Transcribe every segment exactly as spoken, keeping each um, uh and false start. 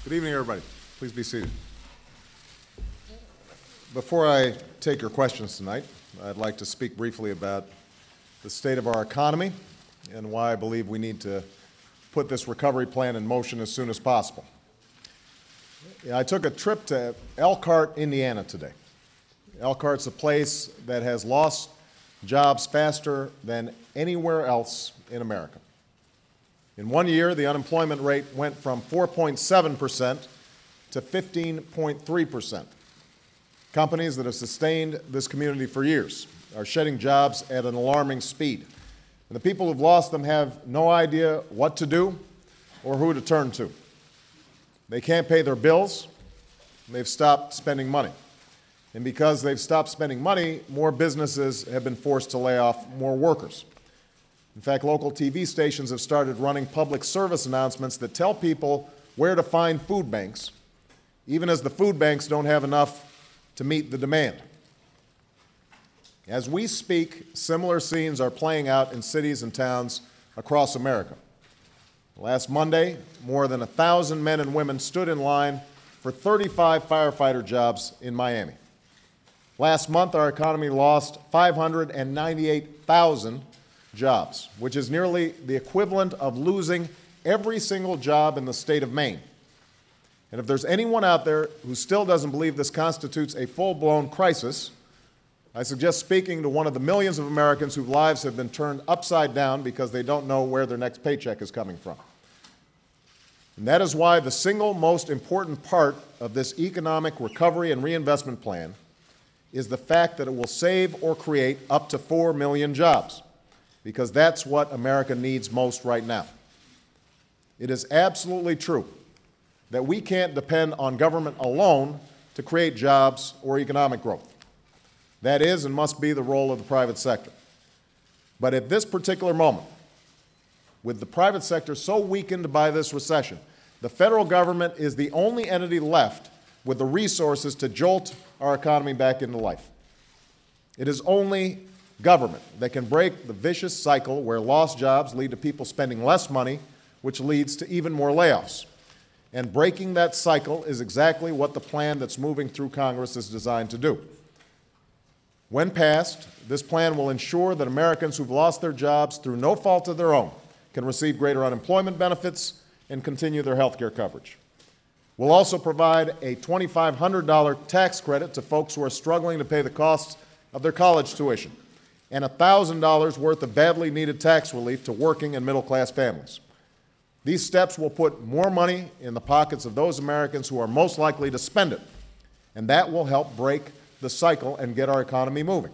Good evening, everybody. Please be seated. Before I take your questions tonight, I'd like to speak briefly about the state of our economy and why I believe we need to put this recovery plan in motion as soon as possible. I took a trip to Elkhart, Indiana today. Elkhart's a place that has lost jobs faster than anywhere else in America. In one year, the unemployment rate went from four point seven percent to fifteen point three percent. Companies that have sustained this community for years are shedding jobs at an alarming speed. And the people who've lost them have no idea what to do or who to turn to. They can't pay their bills, and they've stopped spending money. And because they've stopped spending money, more businesses have been forced to lay off more workers. In fact, local T V stations have started running public service announcements that tell people where to find food banks, even as the food banks don't have enough to meet the demand. As we speak, similar scenes are playing out in cities and towns across America. Last Monday, more than a thousand men and women stood in line for thirty-five firefighter jobs in Miami. Last month, our economy lost five hundred ninety-eight thousand jobs, which is nearly the equivalent of losing every single job in the state of Maine. And if there's anyone out there who still doesn't believe this constitutes a full-blown crisis, I suggest speaking to one of the millions of Americans whose lives have been turned upside down because they don't know where their next paycheck is coming from. And that is why the single most important part of this economic recovery and reinvestment plan is the fact that it will save or create up to four million jobs, because that's what America needs most right now. It is absolutely true that we can't depend on government alone to create jobs or economic growth. That is and must be the role of the private sector. But at this particular moment, with the private sector so weakened by this recession, the federal government is the only entity left with the resources to jolt our economy back into life. It is only government that can break the vicious cycle where lost jobs lead to people spending less money, which leads to even more layoffs. And breaking that cycle is exactly what the plan that's moving through Congress is designed to do. When passed, this plan will ensure that Americans who've lost their jobs through no fault of their own can receive greater unemployment benefits and continue their health care coverage. We'll also provide a twenty-five hundred dollars tax credit to folks who are struggling to pay the costs of their college tuition, and one thousand dollars worth of badly needed tax relief to working and middle-class families. These steps will put more money in the pockets of those Americans who are most likely to spend it, and that will help break the cycle and get our economy moving.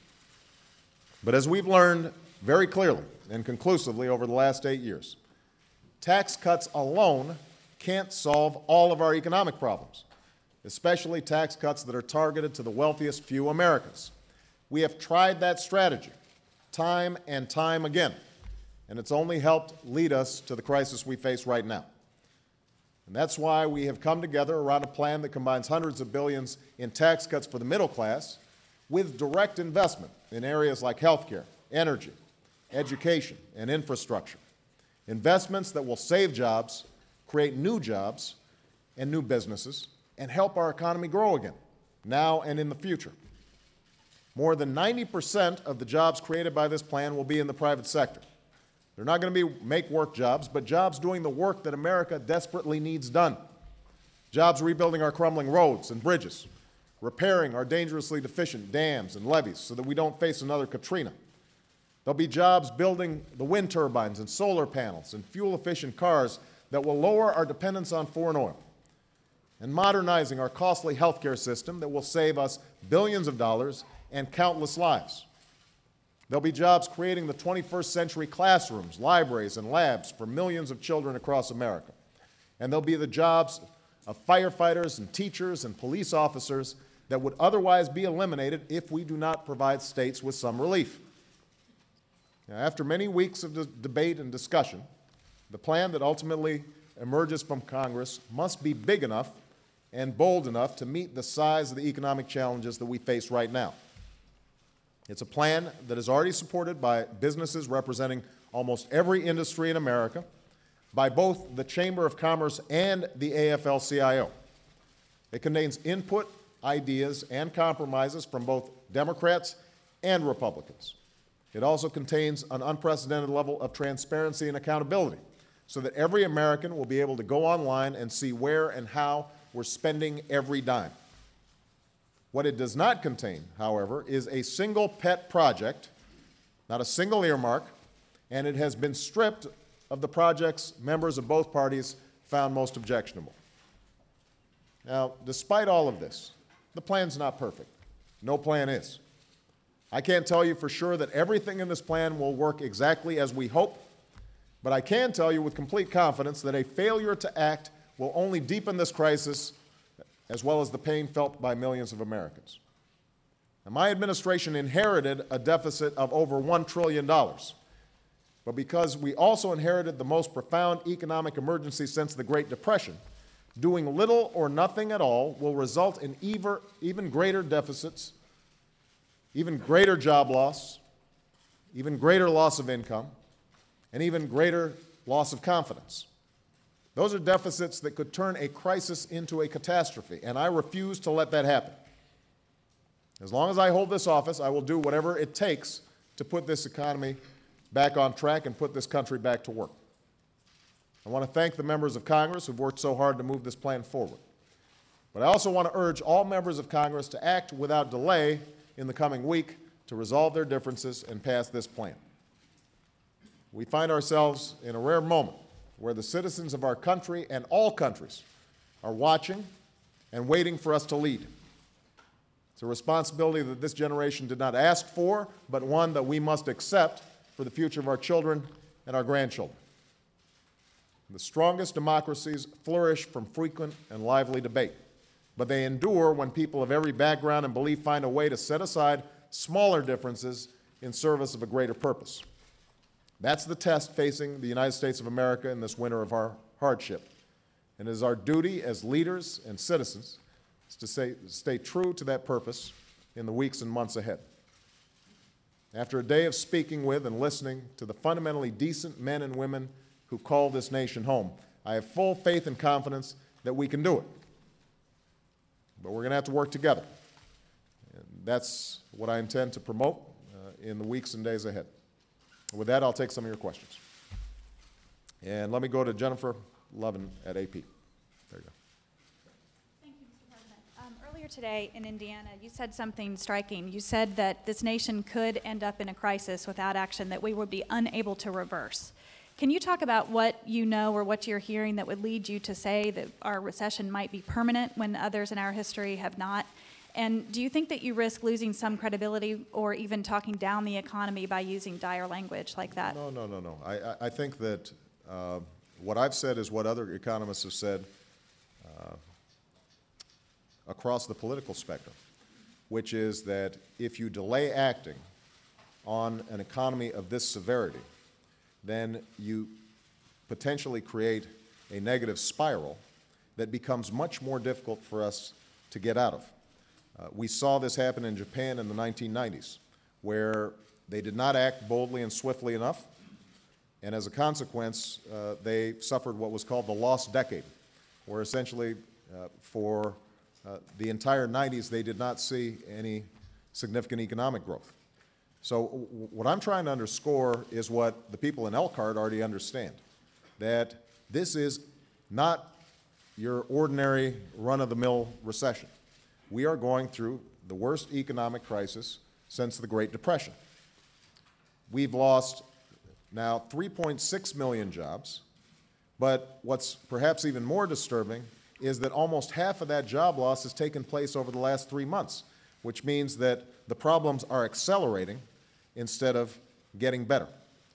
But as we've learned very clearly and conclusively over the last eight years, tax cuts alone can't solve all of our economic problems, especially tax cuts that are targeted to the wealthiest few Americans. We have tried that strategy time and time again, and it's only helped lead us to the crisis we face right now. And that's why we have come together around a plan that combines hundreds of billions in tax cuts for the middle class with direct investment in areas like health care, energy, education, and infrastructure. Investments that will save jobs, create new jobs and new businesses, and help our economy grow again, now and in the future. More than ninety percent of the jobs created by this plan will be in the private sector. They're not going to be make-work jobs, but jobs doing the work that America desperately needs done. Jobs rebuilding our crumbling roads and bridges, repairing our dangerously deficient dams and levees so that we don't face another Katrina. There'll be jobs building the wind turbines and solar panels and fuel-efficient cars that will lower our dependence on foreign oil, and modernizing our costly healthcare system that will save us billions of dollars and countless lives. There'll be jobs creating the twenty-first century classrooms, libraries, and labs for millions of children across America. And there'll be the jobs of firefighters and teachers and police officers that would otherwise be eliminated if we do not provide states with some relief. Now, after many weeks of de- debate and discussion, the plan that ultimately emerges from Congress must be big enough and bold enough to meet the size of the economic challenges that we face right now. It's a plan that is already supported by businesses representing almost every industry in America, by both the Chamber of Commerce and the A F L C I O. It contains input, ideas, and compromises from both Democrats and Republicans. It also contains an unprecedented level of transparency and accountability so that every American will be able to go online and see where and how we're spending every dime. What it does not contain, however, is a single pet project, not a single earmark, and it has been stripped of the projects members of both parties found most objectionable. Now, despite all of this, the plan's not perfect. No plan is. I can't tell you for sure that everything in this plan will work exactly as we hope, but I can tell you with complete confidence that a failure to act will only deepen this crisis as well as the pain felt by millions of Americans. Now, my administration inherited a deficit of over one trillion dollars, but because we also inherited the most profound economic emergency since the Great Depression, doing little or nothing at all will result in even greater deficits, even greater job loss, even greater loss of income, and even greater loss of confidence. Those are deficits that could turn a crisis into a catastrophe, and I refuse to let that happen. As long as I hold this office, I will do whatever it takes to put this economy back on track and put this country back to work. I want to thank the members of Congress who've worked so hard to move this plan forward. But I also want to urge all members of Congress to act without delay in the coming week to resolve their differences and pass this plan. We find ourselves in a rare moment where the citizens of our country and all countries are watching and waiting for us to lead. It's a responsibility that this generation did not ask for, but one that we must accept for the future of our children and our grandchildren. The strongest democracies flourish from frequent and lively debate, but they endure when people of every background and belief find a way to set aside smaller differences in service of a greater purpose. That's the test facing the United States of America in this winter of our hardship. And it is our duty as leaders and citizens to stay, stay true to that purpose in the weeks and months ahead. After a day of speaking with and listening to the fundamentally decent men and women who call this nation home, I have full faith and confidence that we can do it. But we're going to have to work together. And that's what I intend to promote uh, in the weeks and days ahead. With that, I'll take some of your questions. And let me go to Jennifer Lovin at A P. There you go. Thank you, Mister President. Um, earlier today in Indiana, you said something striking. You said that this nation could end up in a crisis without action that we would be unable to reverse. Can you talk about what you know or what you're hearing that would lead you to say that our recession might be permanent when others in our history have not? And do you think that you risk losing some credibility or even talking down the economy by using dire language like that? No, no, no, no. I, I think that uh, what I've said is what other economists have said uh, across the political spectrum, which is that if you delay acting on an economy of this severity, then you potentially create a negative spiral that becomes much more difficult for us to get out of. Uh, we saw this happen in Japan in the nineteen nineties, where they did not act boldly and swiftly enough, and as a consequence, uh, they suffered what was called the lost decade, where essentially uh, for uh, the entire nineties they did not see any significant economic growth. So w what I'm trying to underscore is what the people in Elkhart already understand, that this is not your ordinary run-of-the-mill recession. We are going through the worst economic crisis since the Great Depression. We've lost now three point six million jobs, but what's perhaps even more disturbing is that almost half of that job loss has taken place over the last three months, which means that the problems are accelerating instead of getting better.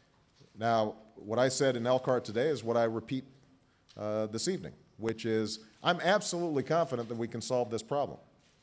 Now, what I said in Elkhart today is what I repeat uh, this evening, which is I'm absolutely confident that we can solve this problem.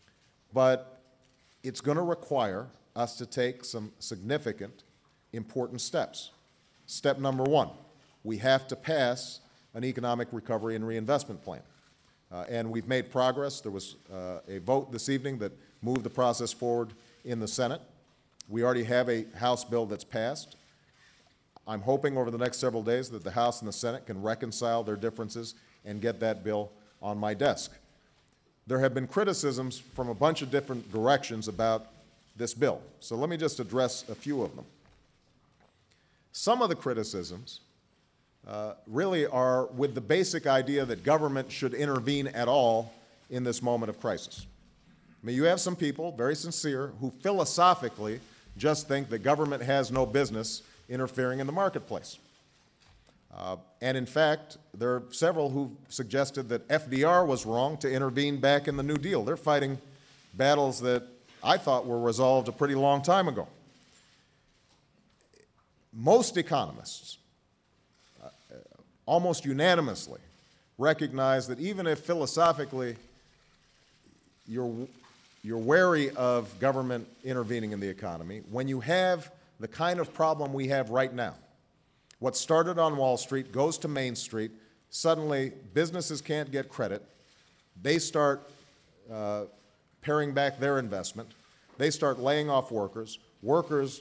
But it's going to require us to take some significant, important steps. Step number one, we have to pass an economic recovery and reinvestment plan. Uh, and we've made progress. There was uh, a vote this evening that moved the process forward in the Senate. We already have a House bill that's passed. I'm hoping over the next several days that the House and the Senate can reconcile their differences and get that bill on my desk. There have been criticisms from a bunch of different directions about this bill, so let me just address a few of them. Some of the criticisms uh, really are with the basic idea that government should intervene at all in this moment of crisis. I mean, you have some people, very sincere, who philosophically just think that government has no business interfering in the marketplace. Uh, and in fact, there are several who suggested that F D R was wrong to intervene back in the New Deal. They're fighting battles that I thought were resolved a pretty long time ago. Most economists, uh, almost unanimously, recognize that even if philosophically you're, you're wary of government intervening in the economy, when you have the kind of problem we have right now, what started on Wall Street goes to Main Street, suddenly businesses can't get credit, they start uh, paring back their investment, they start laying off workers, workers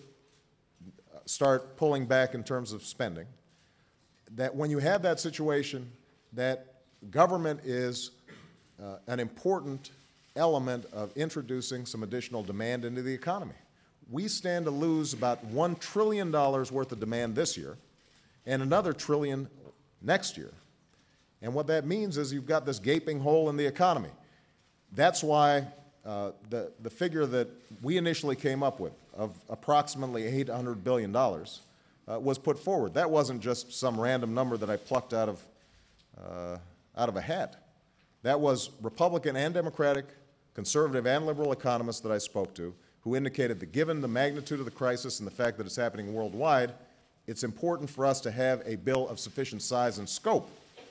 start pulling back in terms of spending, that when you have that situation, that government is uh, an important element of introducing some additional demand into the economy. We stand to lose about one trillion dollars worth of demand this year and another trillion next year. And what that means is you've got this gaping hole in the economy. That's why uh, the, the figure that we initially came up with of approximately eight hundred billion dollars uh, was put forward. That wasn't just some random number that I plucked out of, uh, out of a hat. That was Republican and Democratic, conservative and liberal economists that I spoke to who indicated that given the magnitude of the crisis and the fact that it's happening worldwide, it's important for us to have a bill of sufficient size and scope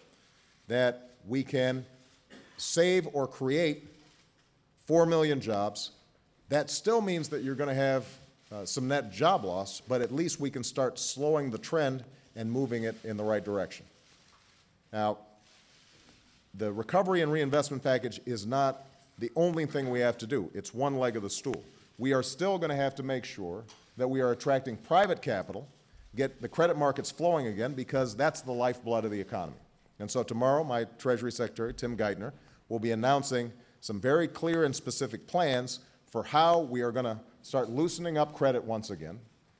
that we can save or create four million jobs. That still means that you're going to have uh, some net job loss, but at least we can start slowing the trend and moving it in the right direction. Now, the recovery and reinvestment package is not the only thing we have to do. It's one leg of the stool. We are still going to have to make sure that we are attracting private capital, get the credit markets flowing again, because that's the lifeblood of the economy. And so tomorrow, my Treasury Secretary, Tim Geithner, will be announcing some very clear and specific plans for how we are going to start loosening up credit once again.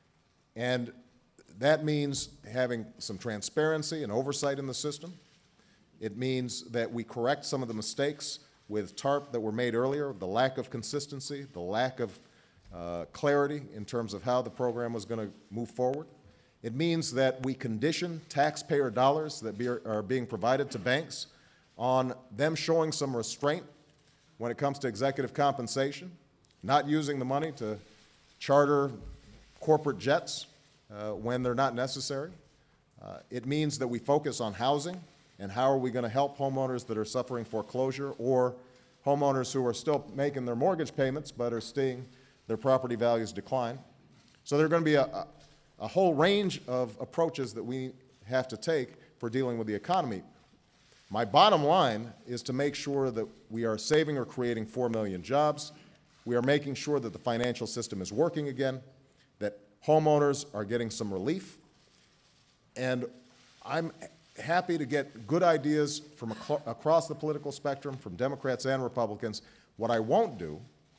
And that means having some transparency and oversight in the system. It means that we correct some of the mistakes with TARP that were made earlier, the lack of consistency, the lack of uh, clarity in terms of how the program was going to move forward. It means that we condition taxpayer dollars that be, are being provided to banks on them showing some restraint when it comes to executive compensation, not using the money to charter corporate jets uh, when they're not necessary. Uh, it means that we focus on housing and how are we going to help homeowners that are suffering foreclosure or homeowners who are still making their mortgage payments but are seeing their property values decline. So there are going to be a, a, a whole range of approaches that we have to take for dealing with the economy. My bottom line is to make sure that we are saving or creating four million jobs. We are making sure that the financial system is working again, that homeowners are getting some relief. And I'm happy to get good ideas from ac across the political spectrum, from Democrats and Republicans. What I won't do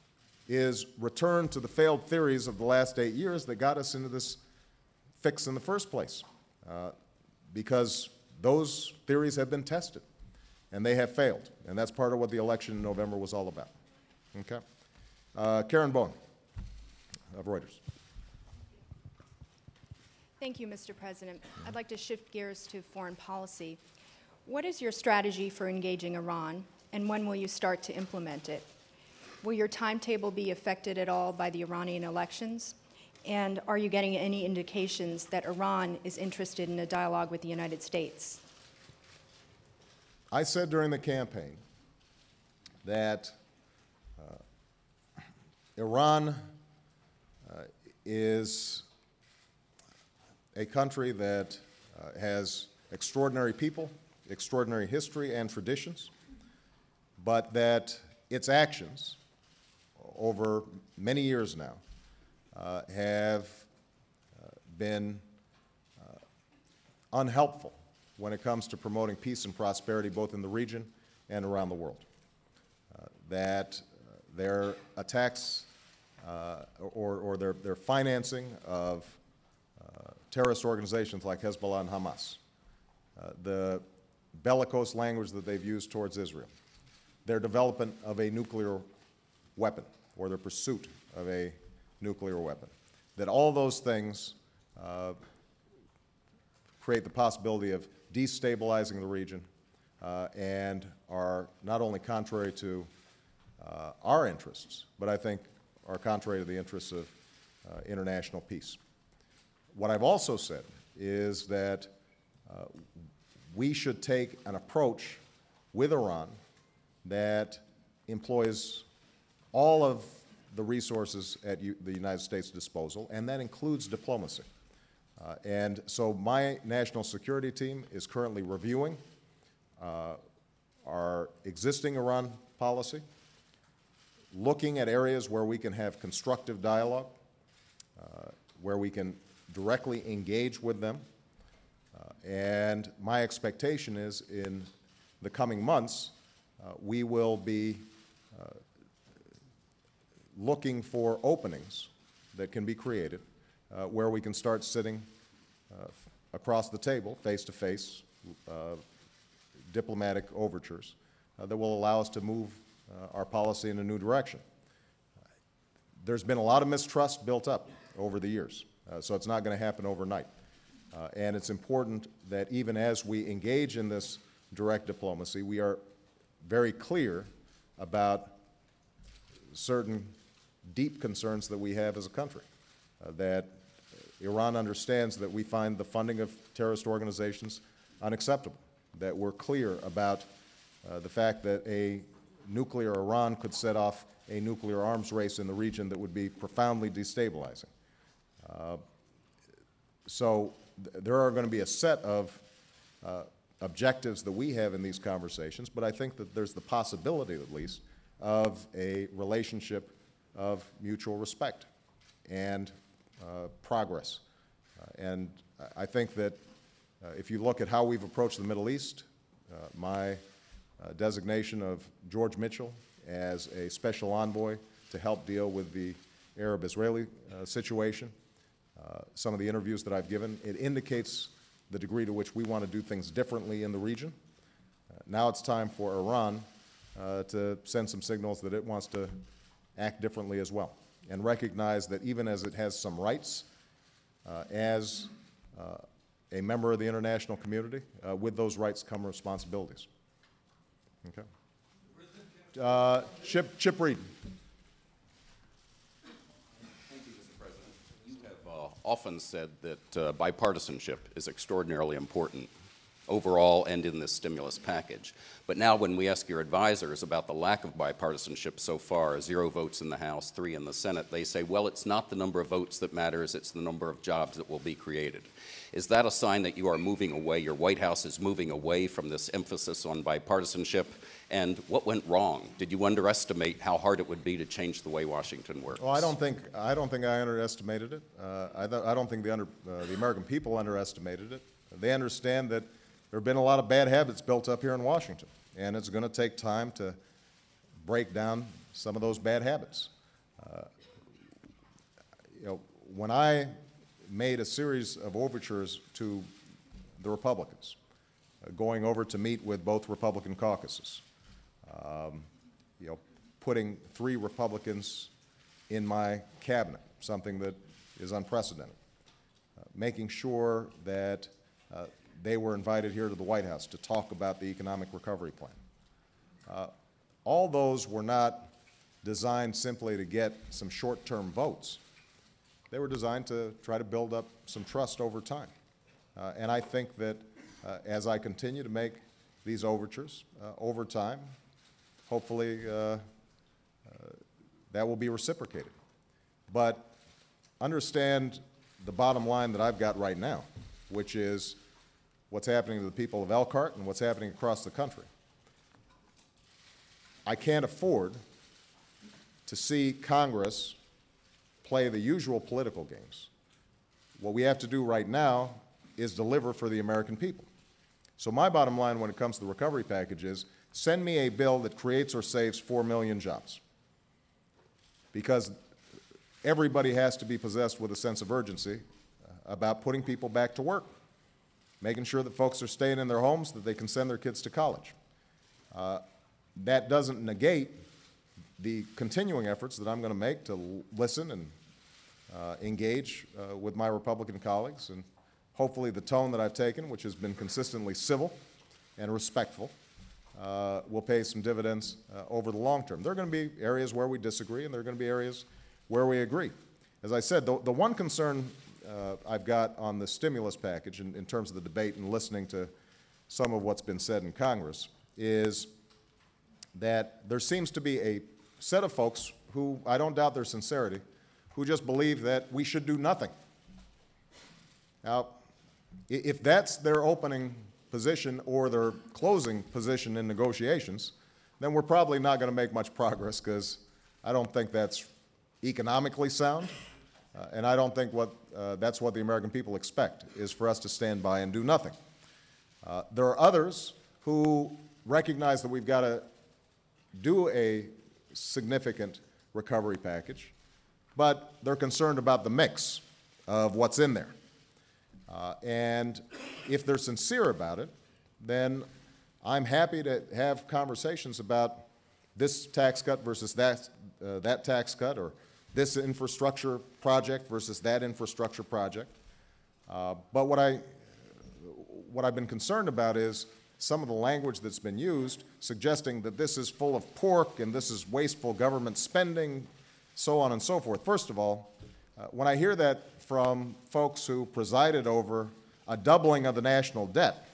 is return to the failed theories of the last eight years that got us into this fix in the first place, uh, because those theories have been tested, and they have failed, and that's part of what the election in November was all about. Okay? Uh, Karen Bowen of Reuters. Thank you, Mister President. I'd like to shift gears to foreign policy. What is your strategy for engaging Iran, and when will you start to implement it? Will your timetable be affected at all by the Iranian elections? And are you getting any indications that Iran is interested in a dialogue with the United States? I said during the campaign that uh, Iran uh, is a country that uh, has extraordinary people, extraordinary history and traditions, but that its actions over many years now uh, have uh, been uh, unhelpful when it comes to promoting peace and prosperity both in the region and around the world. Uh, that uh, their attacks uh, or, or their, their financing of uh, terrorist organizations like Hezbollah and Hamas, uh, the bellicose language that they've used towards Israel, their development of a nuclear weapon or their pursuit of a nuclear weapon, that all those things uh, create the possibility of destabilizing the region uh, and are not only contrary to uh, our interests, but I think are contrary to the interests of uh, international peace. What I've also said is that uh, we should take an approach with Iran that employs all of the resources at U the United States' disposal, and that includes diplomacy. Uh, and so my national security team is currently reviewing uh, our existing Iran policy, looking at areas where we can have constructive dialogue, uh, where we can directly engage with them. Uh, and my expectation is in the coming months, uh, we will be uh, looking for openings that can be created uh, where we can start sitting uh, across the table, face-to-face, uh, diplomatic overtures uh, that will allow us to move uh, our policy in a new direction. There's been a lot of mistrust built up over the years, uh, so it's not going to happen overnight. Uh, and it's important that even as we engage in this direct diplomacy, we are very clear about certain deep concerns that we have as a country, uh, that Iran understands that we find the funding of terrorist organizations unacceptable, that we're clear about uh, the fact that a nuclear Iran could set off a nuclear arms race in the region that would be profoundly destabilizing. Uh, so th there are going to be a set of uh, objectives that we have in these conversations, but I think that there's the possibility, at least, of a relationship of mutual respect and uh, progress. Uh, and I think that uh, if you look at how we've approached the Middle East, uh, my uh, designation of George Mitchell as a special envoy to help deal with the Arab-Israeli uh, situation, uh, some of the interviews that I've given, it indicates the degree to which we want to do things differently in the region. Uh, now it's time for Iran uh, to send some signals that it wants to act differently as well, and recognize that even as it has some rights uh, as uh, a member of the international community, uh, with those rights come responsibilities. Okay. Uh, Chip, Chip Reed. Thank you, Mister President. You have uh, often said that uh, bipartisanship is extraordinarily important overall and in this stimulus package. But now when we ask your advisors about the lack of bipartisanship so far, zero votes in the House, three in the Senate, they say, well, it's not the number of votes that matters, it's the number of jobs that will be created. Is that a sign that you are moving away, your White House is moving away from this emphasis on bipartisanship? And what went wrong? Did you underestimate how hard it would be to change the way Washington works? Well, I don't think I don't think I underestimated it. Uh, I, th I don't think the under uh, the American people underestimated it. They understand that there have been a lot of bad habits built up here in Washington, and it's going to take time to break down some of those bad habits. Uh, you know, when I made a series of overtures to the Republicans, uh, going over to meet with both Republican caucuses, um, you know, putting three Republicans in my cabinet, something that is unprecedented, uh, making sure that uh, they were invited here to the White House to talk about the economic recovery plan. Uh, all those were not designed simply to get some short-term votes. They were designed to try to build up some trust over time. Uh, and I think that uh, as I continue to make these overtures uh, over time, hopefully uh, uh, that will be reciprocated. But understand the bottom line that I've got right now, which is what's happening to the people of Elkhart and what's happening across the country. I can't afford to see Congress play the usual political games. What we have to do right now is deliver for the American people. So my bottom line when it comes to the recovery package is send me a bill that creates or saves four million jobs. Because everybody has to be possessed with a sense of urgency about putting people back to work, making sure that folks are staying in their homes, that they can send their kids to college. Uh, that doesn't negate the continuing efforts that I'm going to make to listen and uh, engage uh, with my Republican colleagues, and hopefully the tone that I've taken, which has been consistently civil and respectful, uh, will pay some dividends uh, over the long term. There are going to be areas where we disagree, and there are going to be areas where we agree. As I said, the, the one concern uh, I've got on the stimulus package in, in terms of the debate and listening to some of what's been said in Congress is that there seems to be a set of folks who, I don't doubt their sincerity, who just believe that we should do nothing. Now, if that's their opening position or their closing position in negotiations, then we're probably not going to make much progress, because I don't think that's economically sound, uh, and I don't think what, uh, that's what the American people expect, is for us to stand by and do nothing. Uh, there are others who recognize that we've got to do a significant recovery package, but they're concerned about the mix of what's in there. Uh, and if they're sincere about it, then I'm happy to have conversations about this tax cut versus that, uh, that tax cut, or this infrastructure project versus that infrastructure project. Uh, but what, I, what I've been concerned about is some of the language that's been used suggesting that this is full of pork and this is wasteful government spending, so on and so forth. First of all, uh, when I hear that from folks who presided over a doubling of the national debt,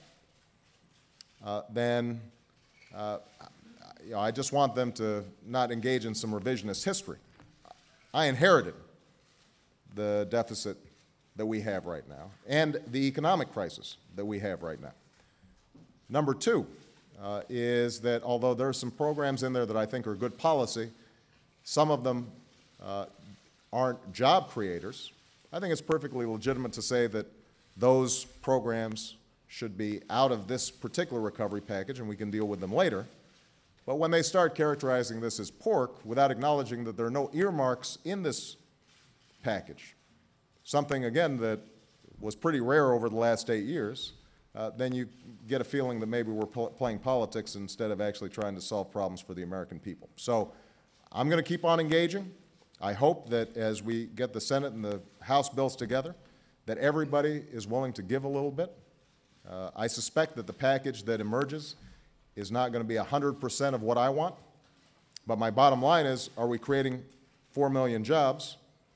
uh, then uh, you know, I just want them to not engage in some revisionist history. I inherited the deficit that we have right now and the economic crisis that we have right now. Number two uh, is that although there are some programs in there that I think are good policy, some of them uh, aren't job creators. I think it's perfectly legitimate to say that those programs should be out of this particular recovery package and we can deal with them later. But when they start characterizing this as pork without acknowledging that there are no earmarks in this package, something, again, that was pretty rare over the last eight years, uh, then you get a feeling that maybe we're pl- playing politics instead of actually trying to solve problems for the American people. So I'm going to keep on engaging. I hope that as we get the Senate and the House bills together, that everybody is willing to give a little bit. Uh, I suspect that the package that emerges is not going to be one hundred percent of what I want, but my bottom line is, are we creating four million jobs,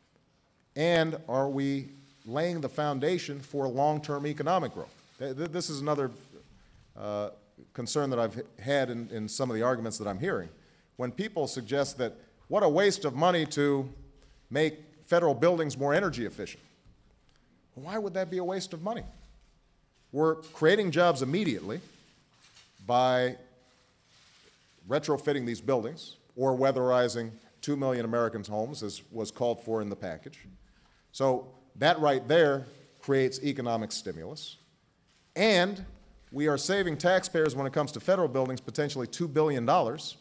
and are we laying the foundation for long-term economic growth? This is another uh, concern that I've had in, in some of the arguments that I'm hearing. When people suggest that what a waste of money to make federal buildings more energy efficient. Why would that be a waste of money? We're creating jobs immediately by retrofitting these buildings or weatherizing two million Americans' homes, as was called for in the package. So that right there creates economic stimulus. And we are saving taxpayers, when it comes to federal buildings, potentially two billion dollars.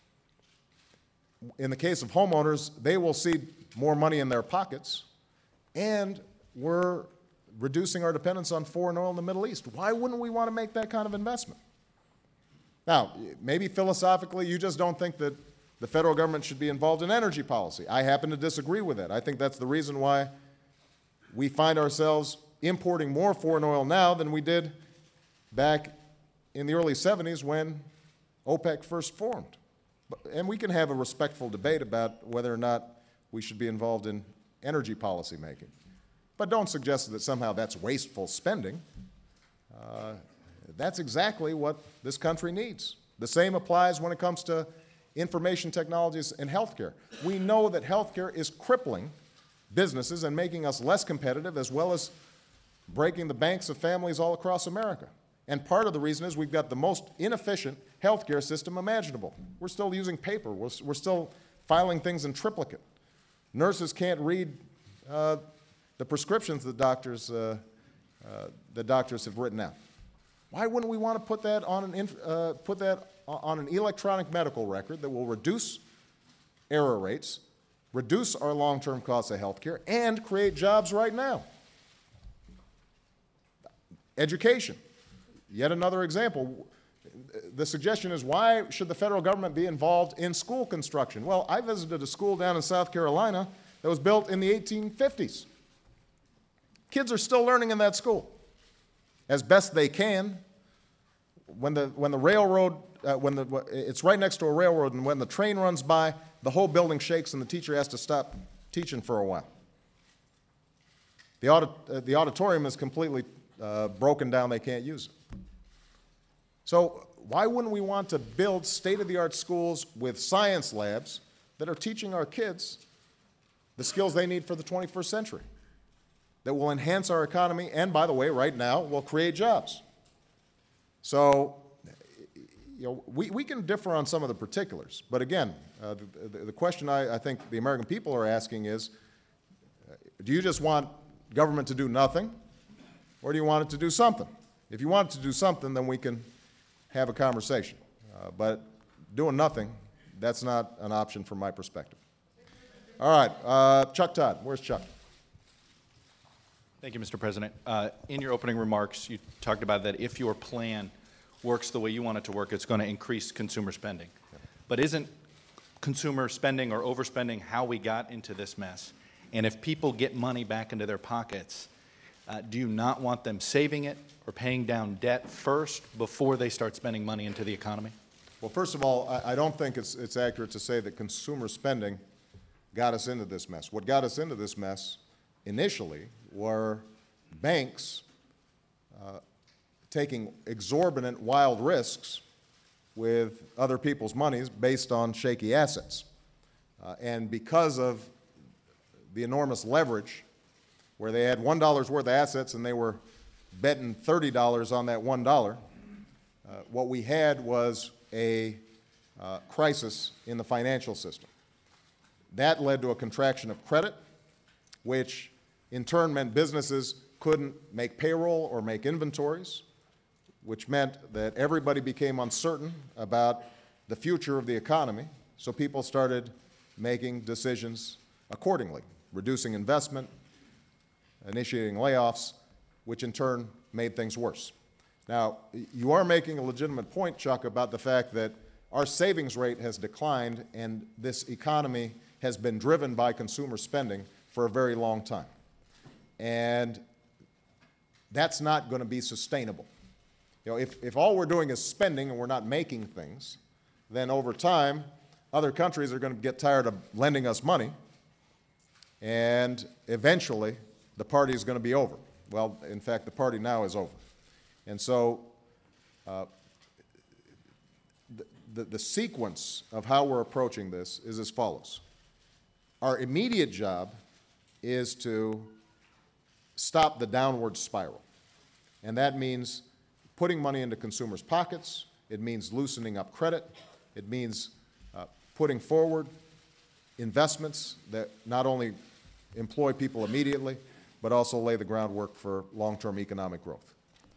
In the case of homeowners, they will see more money in their pockets, and we're reducing our dependence on foreign oil in the Middle East. Why wouldn't we want to make that kind of investment? Now, maybe philosophically you just don't think that the federal government should be involved in energy policy. I happen to disagree with that. I think that's the reason why we find ourselves importing more foreign oil now than we did back in the early seventies when OPEC first formed. And we can have a respectful debate about whether or not we should be involved in energy policy making. But don't suggest that somehow that's wasteful spending. Uh, that's exactly what this country needs. The same applies when it comes to information technologies and healthcare. We know that healthcare is crippling businesses and making us less competitive, as well as breaking the banks of families all across America. And part of the reason is we've got the most inefficient healthcare system imaginable. We're still using paper. We're, we're still filing things in triplicate. Nurses can't read uh, the prescriptions that doctors uh, uh, that doctors have written out. Why wouldn't we want to put that on an, inf uh, put that on an electronic medical record that will reduce error rates, reduce our long-term costs of health care, and create jobs right now? Education, yet another example. The suggestion is, why should the federal government be involved in school construction? Well, I visited a school down in South Carolina that was built in the eighteen fifties. Kids are still learning in that school as best they can. When the, when the railroad, uh, when the, it's right next to a railroad, and when the train runs by, the whole building shakes and the teacher has to stop teaching for a while. The, audit, uh, the auditorium is completely uh, broken down, they can't use it. So why wouldn't we want to build state-of-the-art schools with science labs that are teaching our kids the skills they need for the twenty-first century, that will enhance our economy and, by the way, right now, will create jobs? So, you know, we, we can differ on some of the particulars, but again, uh, the, the, the question I, I think the American people are asking is, uh, do you just want government to do nothing, or do you want it to do something? If you want it to do something, then we can have a conversation. Uh, but doing nothing, that's not an option from my perspective. All right, uh, Chuck Todd. Where's Chuck? Thank you, Mister President. Uh, in your opening remarks, you talked about that if your plan works the way you want it to work, it's going to increase consumer spending. Yeah. But isn't consumer spending or overspending how we got into this mess? And if people get money back into their pockets, uh, do you not want them saving it or paying down debt first before they start spending money into the economy? Well, first of all, I, I don't think it's, it's accurate to say that consumer spending got us into this mess. What got us into this mess initially were banks uh, taking exorbitant, wild risks with other people's monies based on shaky assets. Uh, and because of the enormous leverage, where they had one dollar's worth of assets and they were betting thirty dollars on that one dollar, uh, what we had was a uh, crisis in the financial system. That led to a contraction of credit, which in turn meant businesses couldn't make payroll or make inventories, which meant that everybody became uncertain about the future of the economy, so people started making decisions accordingly, reducing investment, initiating layoffs, which in turn made things worse. Now, you are making a legitimate point, Chuck, about the fact that our savings rate has declined and this economy has been driven by consumer spending for a very long time. And that's not going to be sustainable. You know, if, if all we're doing is spending and we're not making things, then over time, other countries are going to get tired of lending us money, and eventually the party is going to be over. Well, in fact, the party now is over. And so uh, the, the, the sequence of how we're approaching this is as follows. Our immediate job is to stop the downward spiral. And that means putting money into consumers' pockets. It means loosening up credit. It means uh, putting forward investments that not only employ people immediately, but also lay the groundwork for long-term economic growth.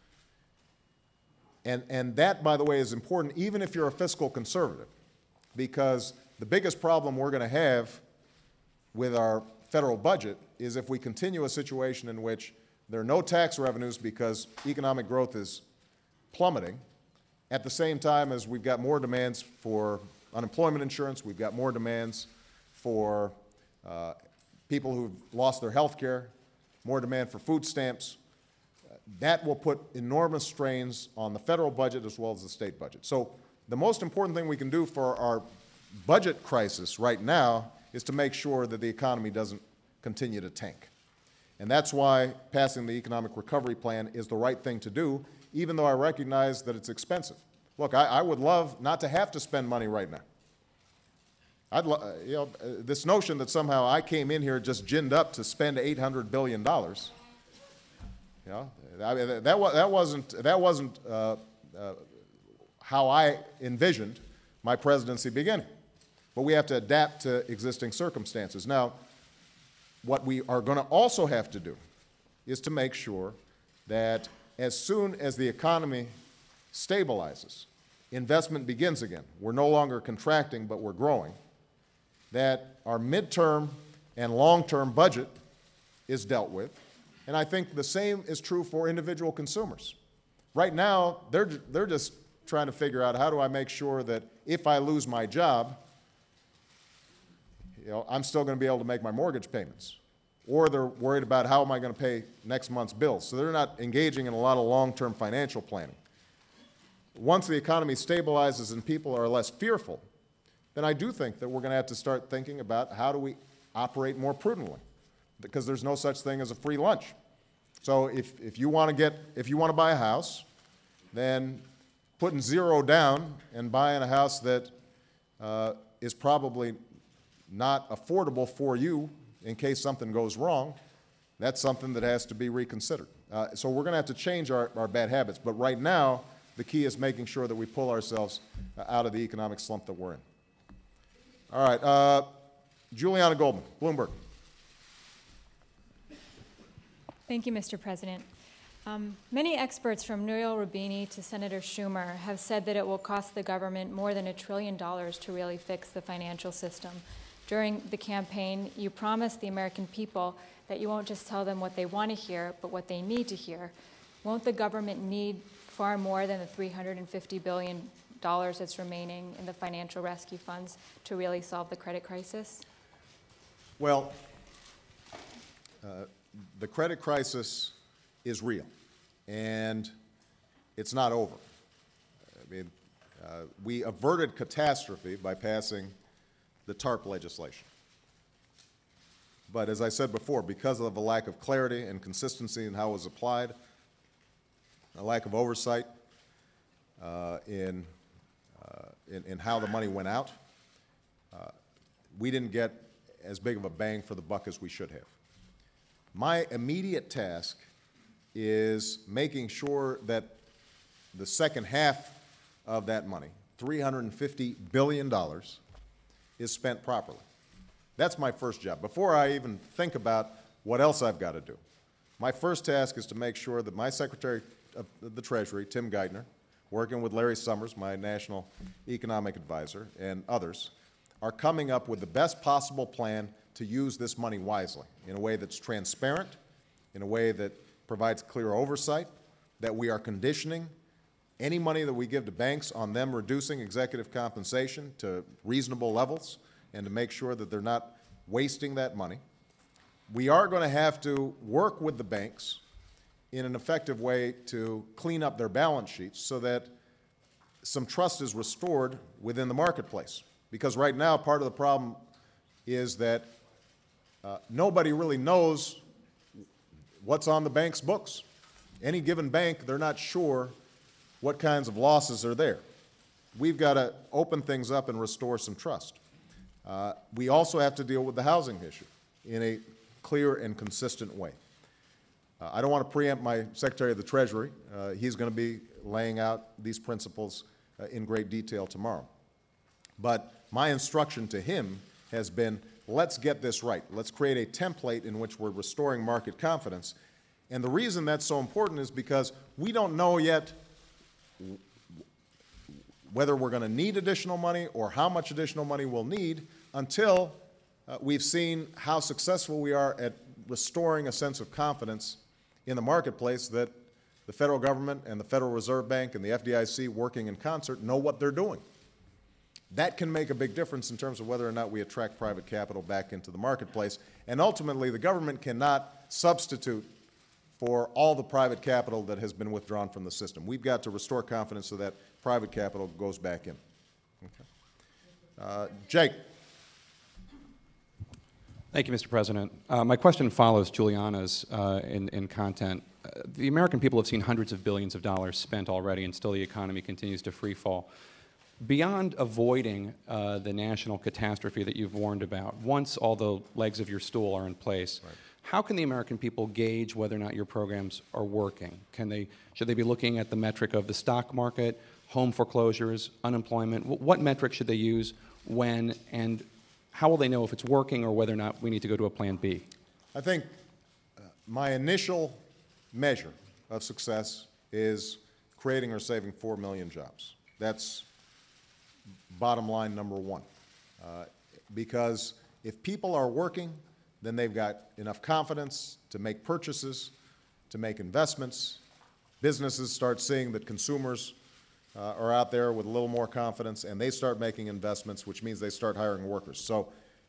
And, and that, by the way, is important even if you're a fiscal conservative, because the biggest problem we're going to have with our federal budget is if we continue a situation in which there are no tax revenues because economic growth is plummeting, at the same time as we've got more demands for unemployment insurance, we've got more demands for uh, people who've lost their health care, more demand for food stamps. That will put enormous strains on the federal budget as well as the state budget. So the most important thing we can do for our budget crisis right now is to make sure that the economy doesn't continue to tank. And that's why passing the economic recovery plan is the right thing to do, even though I recognize that it's expensive. Look, I, I would love not to have to spend money right now. I'd lo you know, this notion that somehow I came in here just ginned up to spend eight hundred billion dollars, you know, I mean, that, that wasn't, that wasn't uh, uh, how I envisioned my presidency beginning. But we have to adapt to existing circumstances. Now, what we are going to also have to do is to make sure that as soon as the economy stabilizes, investment begins again. We're no longer contracting, but we're growing. That our midterm and long-term budget is dealt with. And I think the same is true for individual consumers. Right now, they're, they're just trying to figure out, how do I make sure that if I lose my job, you know, I'm still going to be able to make my mortgage payments. Or they're worried about, how am I going to pay next month's bills? So they're not engaging in a lot of long-term financial planning. Once the economy stabilizes and people are less fearful, then I do think that we're going to have to start thinking about, how do we operate more prudently? Because there's no such thing as a free lunch. So if, if you want to get, if you want to buy a house, then putting zero down and buying a house that uh, is probably not affordable for you in case something goes wrong, that's something that has to be reconsidered. Uh, so we're going to have to change our, our bad habits. But right now, the key is making sure that we pull ourselves uh, out of the economic slump that we're in. All right, uh, Juliana Goldman, Bloomberg. Thank you, Mister President. Um, many experts from Nouriel Roubini to Senator Schumer have said that it will cost the government more than a trillion dollars to really fix the financial system. During the campaign, you promised the American people that you won't just tell them what they want to hear, but what they need to hear. Won't the government need far more than the three hundred fifty billion dollars that's remaining in the financial rescue funds to really solve the credit crisis? Well, uh, the credit crisis is real, and it's not over. I mean, uh, we averted catastrophe by passing the TARP legislation. But as I said before, because of a lack of clarity and consistency in how it was applied, a lack of oversight uh, in, uh, in, in how the money went out, uh, we didn't get as big of a bang for the buck as we should have. My immediate task is making sure that the second half of that money, three hundred fifty billion dollars, is spent properly. That's my first job. Before I even think about what else I've got to do, my first task is to make sure that my Secretary of the Treasury, Tim Geithner, working with Larry Summers, my National Economic Advisor, and others, are coming up with the best possible plan to use this money wisely, in a way that's transparent, in a way that provides clear oversight, that we are conditioning any money that we give to banks on them reducing executive compensation to reasonable levels, and to make sure that they're not wasting that money. We are going to have to work with the banks in an effective way to clean up their balance sheets so that some trust is restored within the marketplace. Because right now, part of the problem is that uh, nobody really knows what's on the bank's books. Any given bank, they're not sure what kinds of losses are there. We've got to open things up and restore some trust. Uh, we also have to deal with the housing issue in a clear and consistent way. Uh, I don't want to preempt my Secretary of the Treasury. Uh, he's going to be laying out these principles uh, in great detail tomorrow. But my instruction to him has been, let's get this right. Let's create a template in which we're restoring market confidence. And the reason that's so important is because we don't know yet whether we're going to need additional money or how much additional money we'll need until uh, we've seen how successful we are at restoring a sense of confidence in the marketplace that the federal government and the Federal Reserve Bank and the F D I C working in concert know what they're doing. That can make a big difference in terms of whether or not we attract private capital back into the marketplace. And ultimately, the government cannot substitute for all the private capital that has been withdrawn from the system. We've got to restore confidence so that private capital goes back in. Okay. Uh, Jake. Thank you, Mister President. Uh, my question follows Juliana's uh, in, in content. Uh, the American people have seen hundreds of billions of dollars spent already, and still the economy continues to free fall. Beyond avoiding uh, the national catastrophe that you've warned about, once all the legs of your stool are in place, right, how can the American people gauge whether or not your programs are working? Can they, should they be looking at the metric of the stock market, home foreclosures, unemployment? What metric should they use when, and how will they know if it's working or whether or not we need to go to a plan B? I think uh, my initial measure of success is creating or saving four million jobs. That's bottom line number one. Uh, because if people are working, then they've got enough confidence to make purchases, to make investments. Businesses start seeing that consumers uh, are out there with a little more confidence, and they start making investments, which means they start hiring workers. So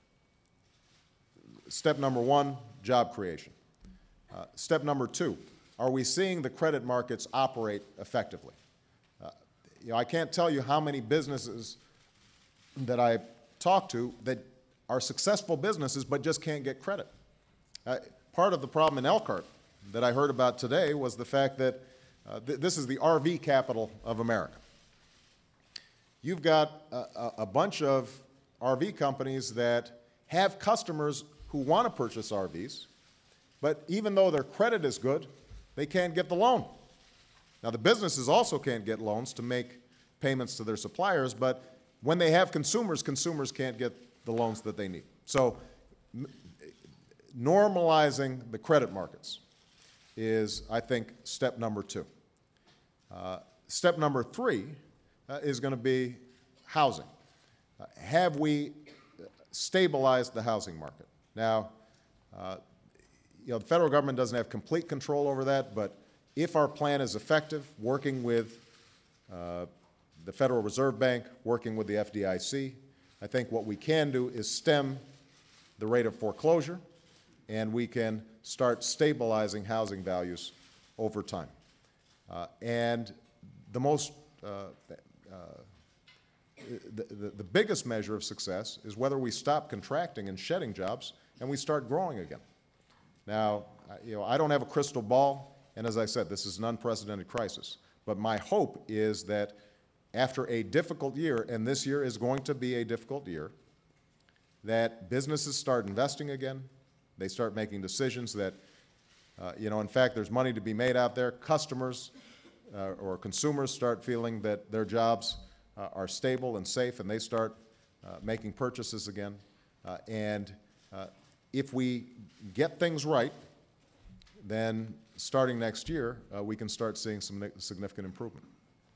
step number one, job creation. Uh, step number two, are we seeing the credit markets operate effectively? Uh, you know, I can't tell you how many businesses that I talk to that are successful businesses but just can't get credit. Uh, part of the problem in Elkhart that I heard about today was the fact that uh, th this is the R V capital of America. You've got a, a bunch of R V companies that have customers who want to purchase R Vs, but even though their credit is good, they can't get the loan. Now, the businesses also can't get loans to make payments to their suppliers, but when they have consumers, consumers can't get the loans that they need. So normalizing the credit markets is, I think, step number two. Uh, step number three uh, is going to be housing. Uh, have we stabilized the housing market? Now, uh, you know, the federal government doesn't have complete control over that, but if our plan is effective, working with uh, the Federal Reserve Bank, working with the F D I C, I think what we can do is stem the rate of foreclosure, and we can start stabilizing housing values over time. Uh, and the most, uh, uh, the, the, the biggest measure of success is whether we stop contracting and shedding jobs and we start growing again. Now, you know, I don't have a crystal ball, and as I said, this is an unprecedented crisis. But my hope is that after a difficult year, and this year is going to be a difficult year, that businesses start investing again. They start making decisions that, uh, you know, in fact, there's money to be made out there. Customers uh, or consumers start feeling that their jobs uh, are stable and safe, and they start uh, making purchases again. Uh, and uh, if we get things right, then starting next year, uh, we can start seeing some significant improvement.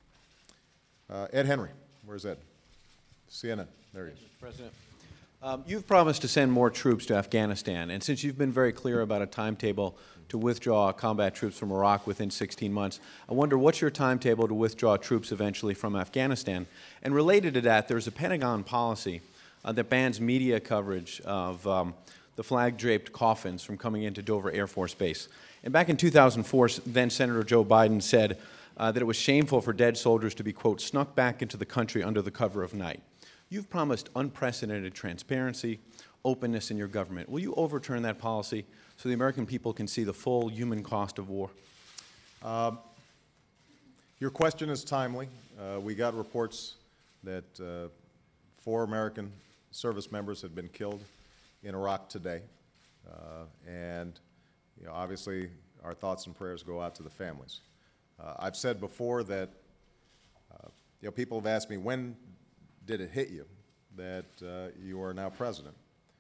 Uh, Ed Henry, where's Ed? C N N, there he is. Mister President, um, you've promised to send more troops to Afghanistan, and since you've been very clear about a timetable to withdraw combat troops from Iraq within sixteen months, I wonder what's your timetable to withdraw troops eventually from Afghanistan? And related to that, there's a Pentagon policy uh, that bans media coverage of um, the flag-draped coffins from coming into Dover Air Force Base. And back in two thousand four, then Senator Joe Biden said uh, that it was shameful for dead soldiers to be, quote, snuck back into the country under the cover of night. You've promised unprecedented transparency, openness in your government. Will you overturn that policy so the American people can see the full human cost of war? Uh, your question is timely. Uh, we got reports that uh, four American service members had been killed in Iraq today. Uh, and you know, obviously, our thoughts and prayers go out to the families. Uh, I've said before that uh, you know, people have asked me, when did it hit you that uh, you are now president?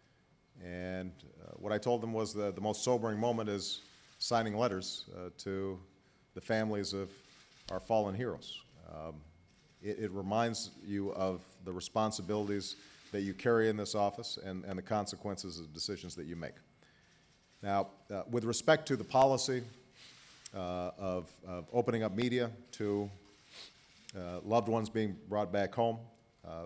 And uh, what I told them was the, the most sobering moment is signing letters uh, to the families of our fallen heroes. Um, it, it reminds you of the responsibilities that you carry in this office and, and the consequences of decisions that you make. Now, uh, with respect to the policy uh, of, of opening up media to uh, loved ones being brought back home, uh,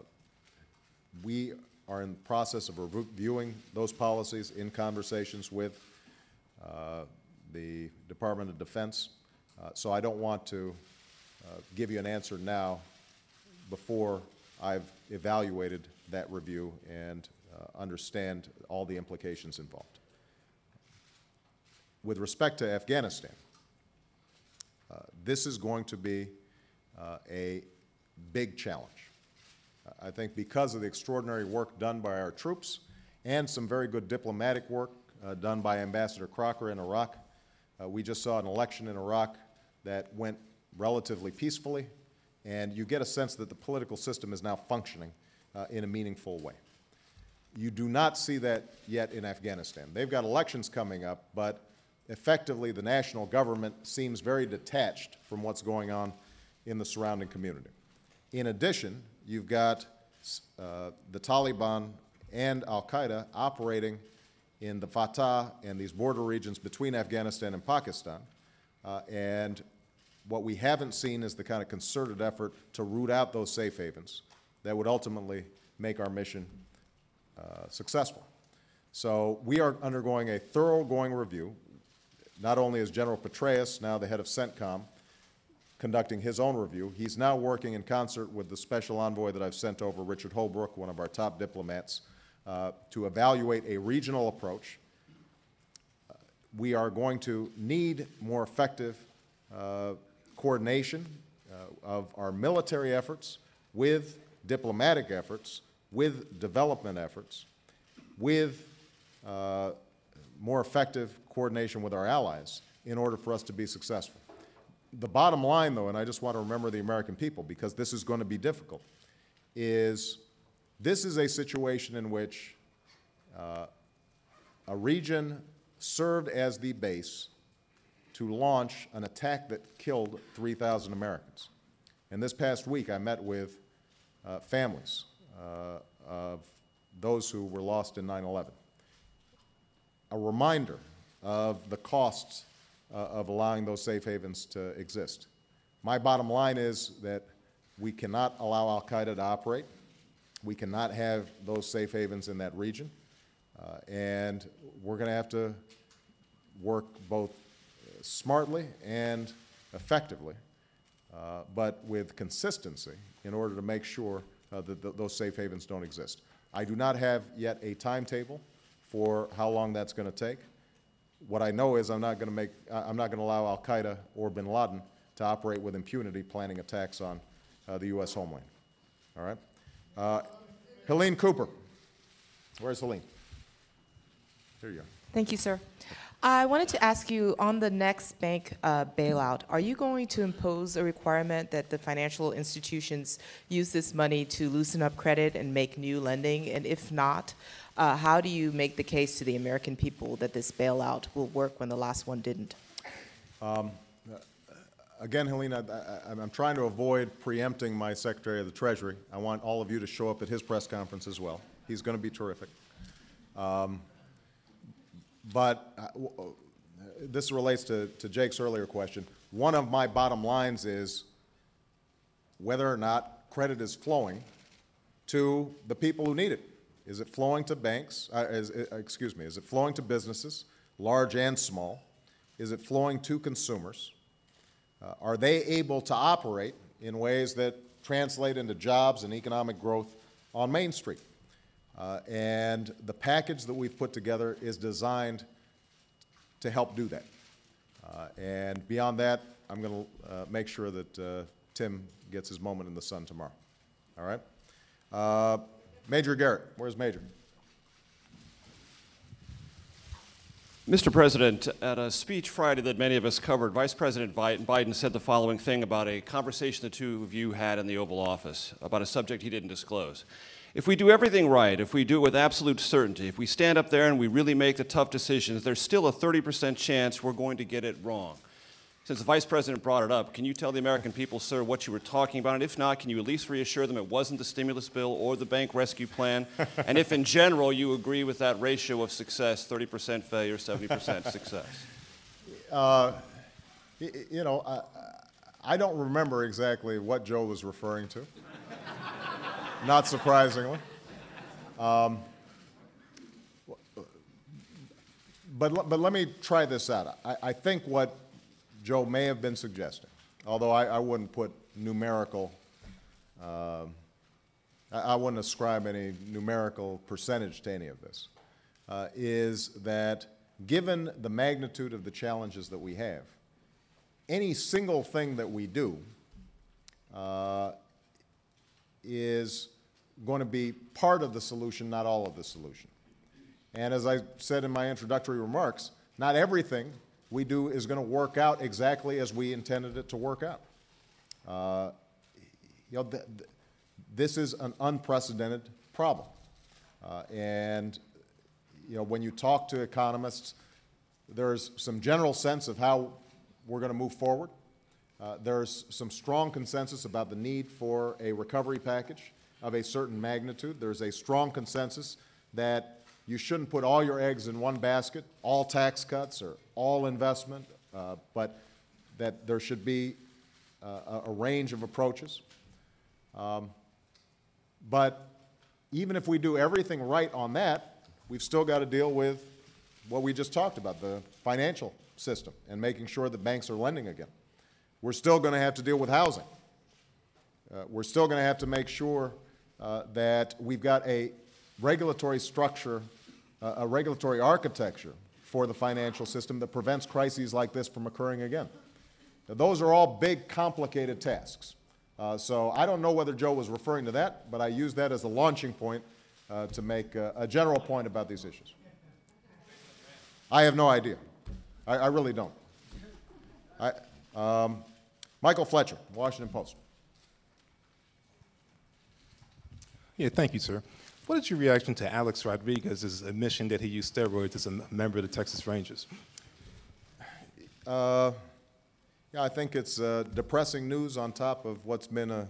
we are in the process of reviewing those policies in conversations with uh, the Department of Defense. Uh, so I don't want to uh, give you an answer now before I've evaluated that review and uh, understand all the implications involved. With respect to Afghanistan, uh, this is going to be uh, a big challenge. I think because of the extraordinary work done by our troops and some very good diplomatic work uh, done by Ambassador Crocker in Iraq, uh, we just saw an election in Iraq that went relatively peacefully, and you get a sense that the political system is now functioning uh, in a meaningful way. You do not see that yet in Afghanistan. They've got elections coming up, but effectively the national government seems very detached from what's going on in the surrounding community. In addition, you've got uh, the Taliban and al-Qaeda operating in the Fatah and these border regions between Afghanistan and Pakistan. Uh, and what we haven't seen is the kind of concerted effort to root out those safe havens that would ultimately make our mission uh, successful. So we are undergoing a thoroughgoing review. Not only is General Petraeus, now the head of CENTCOM, conducting his own review, he's now working in concert with the special envoy that I've sent over, Richard Holbrooke, one of our top diplomats, uh, to evaluate a regional approach. Uh, we are going to need more effective uh, coordination uh, of our military efforts with diplomatic efforts, with development efforts, with uh, more effective coordination with our allies in order for us to be successful. The bottom line, though, and I just want to remember the American people because this is going to be difficult, is this is a situation in which uh, a region served as the base to launch an attack that killed three thousand Americans. And this past week, I met with uh, families uh, of those who were lost in nine eleven. A reminder of the costs uh, of allowing those safe havens to exist. My bottom line is that we cannot allow al-Qaeda to operate. We cannot have those safe havens in that region. Uh, and we're going to have to work both smartly and effectively, uh, but with consistency in order to make sure uh, that th those safe havens don't exist. I do not have yet a timetable for how long that's going to take. What I know is I'm not going to make, I'm not going to allow al-Qaeda or bin Laden to operate with impunity, planning attacks on uh, the U S homeland. All right? Uh, Helene Cooper. Where's Helene? Here you go. Thank you, sir. I wanted to ask you, on the next bank uh, bailout, are you going to impose a requirement that the financial institutions use this money to loosen up credit and make new lending? And if not, uh, how do you make the case to the American people that this bailout will work when the last one didn't? Um, again, Helene, I, I, I'm trying to avoid preempting my Secretary of the Treasury. I want all of you to show up at his press conference as well. He's going to be terrific. Um, But uh, w this relates to, to Jake's earlier question. One of my bottom lines is whether or not credit is flowing to the people who need it. Is it flowing to banks? Uh, is, uh, excuse me. Is it flowing to businesses, large and small? Is it flowing to consumers? Uh, are they able to operate in ways that translate into jobs and economic growth on Main Street? Uh, and the package that we've put together is designed to help do that. Uh, and beyond that, I'm going to uh, make sure that uh, Tim gets his moment in the sun tomorrow. All right? Uh, Major Garrett. Where's Major? Mister President, at a speech Friday that many of us covered, Vice President Biden said the following thing about a conversation the two of you had in the Oval Office about a subject he didn't disclose. If we do everything right, if we do it with absolute certainty, if we stand up there and we really make the tough decisions, there's still a thirty percent chance we're going to get it wrong. Since the Vice President brought it up, can you tell the American people, sir, what you were talking about? And if not, can you at least reassure them it wasn't the stimulus bill or the bank rescue plan? And if in general you agree with that ratio of success, thirty percent failure, seventy percent success? Uh, you know, I, I don't remember exactly what Joe was referring to. Not surprisingly. Um, but, but let me try this out. I, I think what Joe may have been suggesting, although I, I wouldn't put numerical, uh, I, I wouldn't ascribe any numerical percentage to any of this, uh, is that given the magnitude of the challenges that we have, any single thing that we do uh, is going to be part of the solution, not all of the solution. And as I said in my introductory remarks, not everything we do is going to work out exactly as we intended it to work out. Uh, you know, th th this is an unprecedented problem. Uh, and you know, when you talk to economists, there's some general sense of how we're going to move forward. Uh, there's some strong consensus about the need for a recovery package of a certain magnitude. There's a strong consensus that you shouldn't put all your eggs in one basket, all tax cuts or all investment, uh, but that there should be uh, a, a range of approaches. Um, but even if we do everything right on that, we've still got to deal with what we just talked about, the financial system, and making sure that banks are lending again. We're still going to have to deal with housing. Uh, we're still going to have to make sure uh, that we've got a regulatory structure, uh, a regulatory architecture for the financial system that prevents crises like this from occurring again. Now, those are all big, complicated tasks. Uh, so I don't know whether Joe was referring to that, but I use that as a launching point uh, to make uh, a general point about these issues. I have no idea. I, I really don't. I, um, Michael Fletcher, Washington Post. Yeah, thank you, sir. What is your reaction to Alex Rodriguez's admission that he used steroids as a member of the Texas Rangers? Uh, yeah, I think it's uh, depressing news on top of what's been a,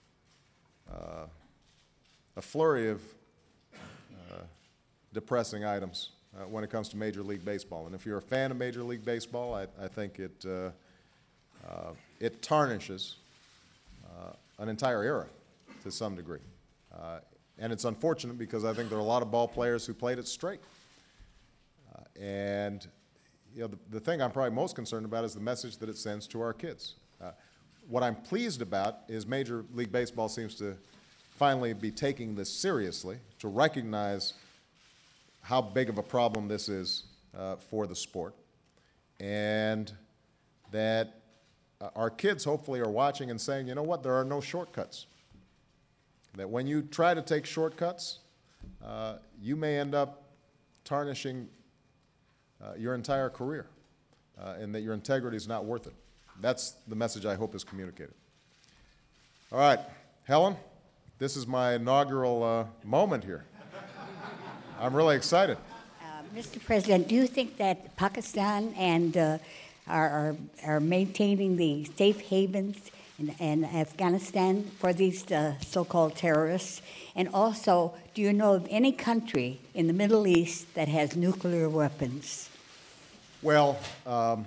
uh, a flurry of uh, depressing items uh, when it comes to Major League Baseball. And if you're a fan of Major League Baseball, I, I think it, uh, uh, it tarnishes uh, an entire era to some degree. Uh, and it's unfortunate because I think there are a lot of ball players who played it straight. Uh, and you know, the, the thing I'm probably most concerned about is the message that it sends to our kids. Uh, what I'm pleased about is Major League Baseball seems to finally be taking this seriously, to recognize how big of a problem this is uh, for the sport, and that uh, our kids hopefully are watching and saying, you know what, there are no shortcuts. That when you try to take shortcuts, uh, you may end up tarnishing uh, your entire career, uh, and that your integrity is not worth it. That's the message I hope is communicated. All right, Helen, this is my inaugural uh, moment here. I'm really excited. Uh, Mister President, do you think that Pakistan and uh, are, are, are maintaining the safe havens in, in Afghanistan for these uh, so-called terrorists? And also, do you know of any country in the Middle East that has nuclear weapons? Well, um,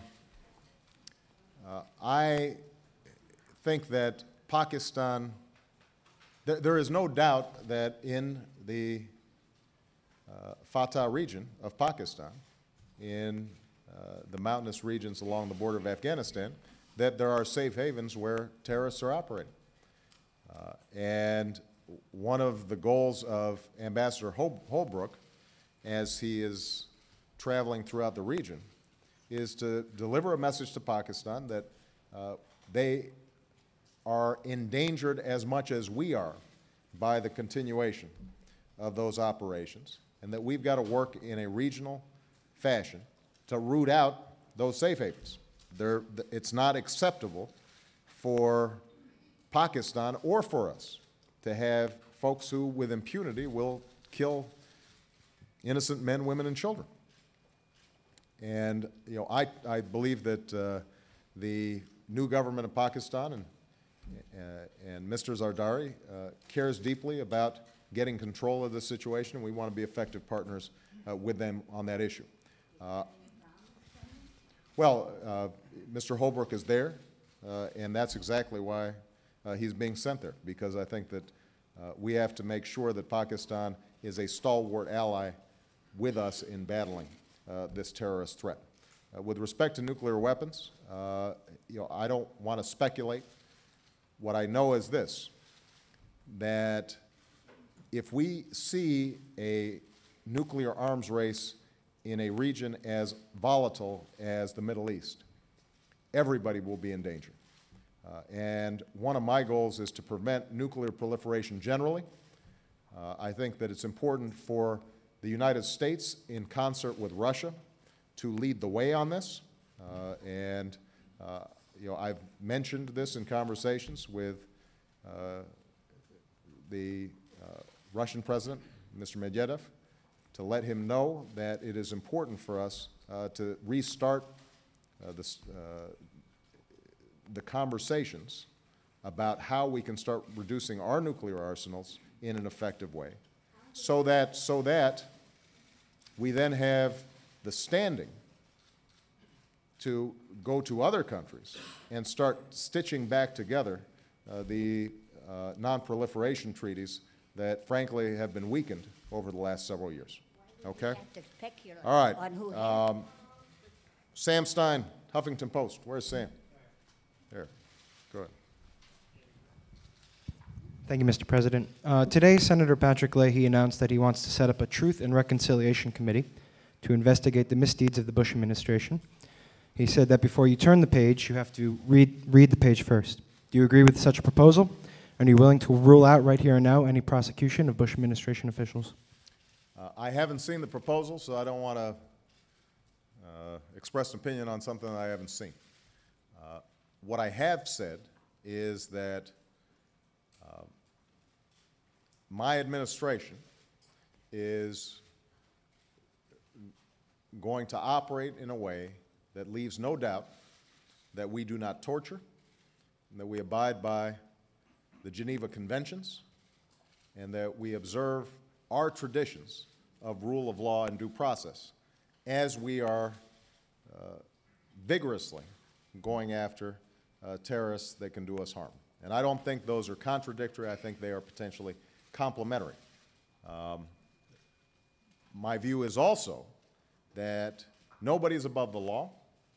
uh, I think that Pakistan, there, there is no doubt that in the uh, Fatah region of Pakistan, in uh, the mountainous regions along the border of Afghanistan, that there are safe havens where terrorists are operating. Uh, and one of the goals of Ambassador Hol Holbrooke, as he is traveling throughout the region, is to deliver a message to Pakistan that uh, they are endangered as much as we are by the continuation of those operations, and that we've got to work in a regional fashion to root out those safe havens. They're, it's not acceptable for Pakistan or for us to have folks who, with impunity, will kill innocent men, women, and children. And you know, I, I believe that uh, the new government of Pakistan and, uh, and Mister Zardari uh, cares deeply about getting control of this situation, and we want to be effective partners uh, with them on that issue. Uh, well, uh, Mister Holbrooke is there, uh, and that's exactly why uh, he's being sent there, because I think that uh, we have to make sure that Pakistan is a stalwart ally with us in battling uh, this terrorist threat. Uh, with respect to nuclear weapons, uh, you know, I don't want to speculate. What I know is this, that if we see a nuclear arms race in a region as volatile as the Middle East, everybody will be in danger. Uh, and one of my goals is to prevent nuclear proliferation generally. Uh, I think that it's important for the United States, in concert with Russia, to lead the way on this. Uh, and uh, you know, I've mentioned this in conversations with uh, the uh, Russian president, Mister Medvedev, to let him know that it is important for us uh, to restart uh, this, uh, the conversations about how we can start reducing our nuclear arsenals in an effective way, so that, so that we then have the standing to go to other countries and start stitching back together uh, the uh, non-proliferation treaties that, frankly, have been weakened over the last several years. Okay? All right. Um, Sam Stein, Huffington Post. Where's Sam? There. Go ahead. Thank you, Mister President. Uh, today, Senator Patrick Leahy announced that he wants to set up a Truth and Reconciliation Committee to investigate the misdeeds of the Bush administration. He said that before you turn the page, you have to read, read the page first. Do you agree with such a proposal? Are you willing to rule out right here and now any prosecution of Bush administration officials? Uh, I haven't seen the proposal, so I don't want to uh, express an opinion on something that I haven't seen. Uh, what I have said is that uh, my administration is going to operate in a way that leaves no doubt that we do not torture, and that we abide by the Geneva Conventions, and that we observe our traditions of rule of law and due process as we are uh, vigorously going after uh, terrorists that can do us harm. And I don't think those are contradictory. I think they are potentially complementary. Um, my view is also that nobody is above the law,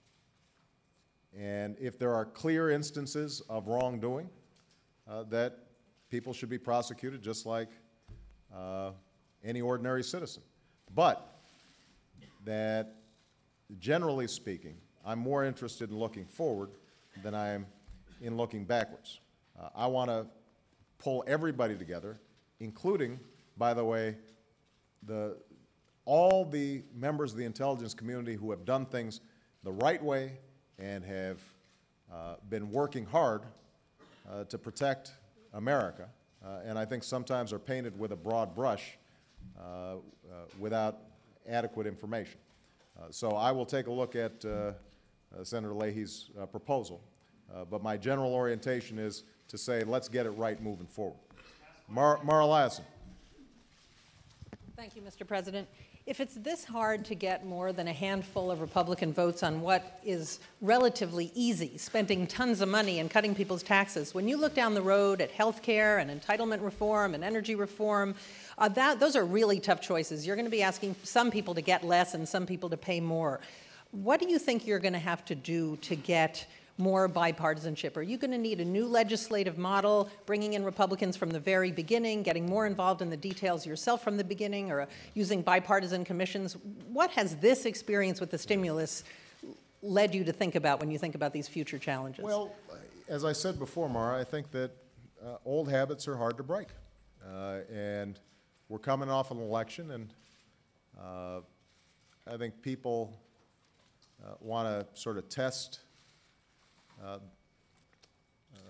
and if there are clear instances of wrongdoing, uh, that people should be prosecuted just like uh, any ordinary citizen. But that, generally speaking, I'm more interested in looking forward than I am in looking backwards. Uh, I want to pull everybody together, including, by the way, the, all the members of the intelligence community who have done things the right way and have uh, been working hard uh, to protect America, uh, and I think sometimes are painted with a broad brush uh, uh, without adequate information. Uh, so I will take a look at uh, uh, Senator Leahy's uh, proposal, uh, but my general orientation is to say let's get it right moving forward. Mar Mara Liasson. Thank you, Mister President. If it's this hard to get more than a handful of Republican votes on what is relatively easy, spending tons of money and cutting people's taxes, when you look down the road at health care and entitlement reform and energy reform, uh, that, those are really tough choices. You're going to be asking some people to get less and some people to pay more. What do you think you're going to have to do to get more bipartisanship? Are you going to need a new legislative model, bringing in Republicans from the very beginning, getting more involved in the details yourself from the beginning, or uh, using bipartisan commissions? What has this experience with the stimulus led you to think about when you think about these future challenges? Well, as I said before, Mara, I think that uh, old habits are hard to break. Uh, and we're coming off an election, and uh, I think people uh, want to sort of test Uh, uh,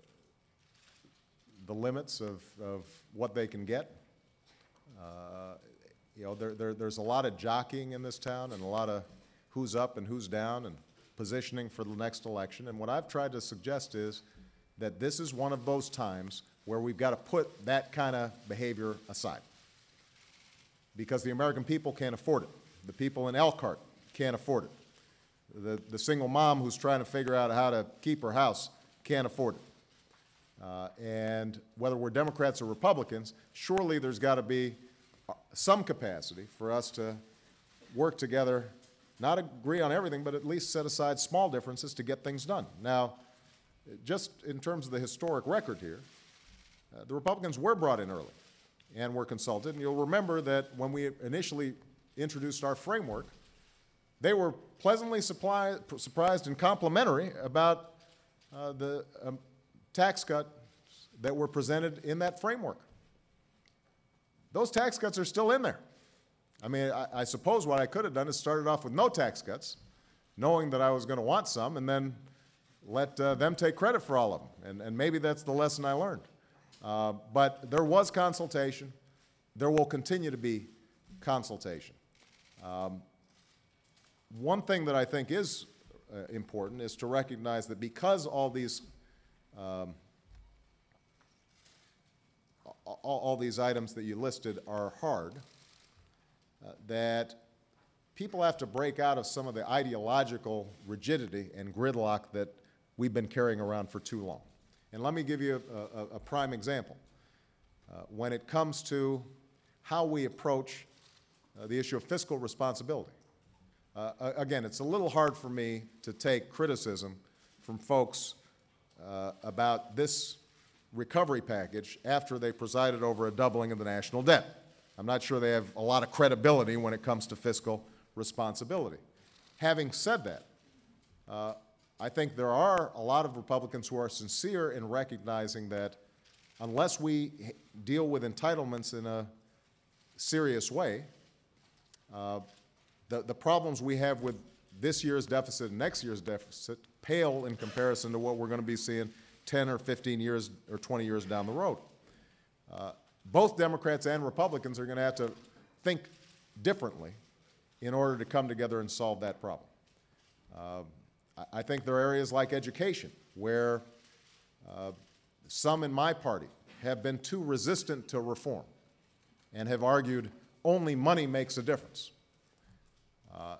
the limits of, of what they can get. Uh, you know, there, there, there's a lot of jockeying in this town and a lot of who's up and who's down and positioning for the next election. And what I've tried to suggest is that this is one of those times where we've got to put that kind of behavior aside, because the American people can't afford it. The people in Elkhart can't afford it. The, the single mom who's trying to figure out how to keep her house can't afford it. Uh, and whether we're Democrats or Republicans, surely there's got to be some capacity for us to work together, not agree on everything, but at least set aside small differences to get things done. Now, just in terms of the historic record here, uh, the Republicans were brought in early and were consulted. And you'll remember that when we initially introduced our framework, they were pleasantly supply, surprised and complimentary about uh, the um, tax cuts that were presented in that framework. Those tax cuts are still in there. I mean, I, I suppose what I could have done is started off with no tax cuts, knowing that I was going to want some, and then let uh, them take credit for all of them. And, and maybe that's the lesson I learned. Uh, but there was consultation. There will continue to be consultation. Um, one thing that I think is uh, important is to recognize that because all these um, all, all these items that you listed are hard, uh, that people have to break out of some of the ideological rigidity and gridlock that we've been carrying around for too long. And let me give you a, a, a prime example. Uh, when it comes to how we approach uh, the issue of fiscal responsibility. Uh, again, it's a little hard for me to take criticism from folks uh, about this recovery package after they presided over a doubling of the national debt. I'm not sure they have a lot of credibility when it comes to fiscal responsibility. Having said that, uh, I think there are a lot of Republicans who are sincere in recognizing that unless we deal with entitlements in a serious way, uh, the, the problems we have with this year's deficit and next year's deficit pale in comparison to what we're going to be seeing ten or fifteen years or twenty years down the road. Uh, both Democrats and Republicans are going to have to think differently in order to come together and solve that problem. Uh, I, I think there are areas like education where uh, some in my party have been too resistant to reform and have argued only money makes a difference. Uh,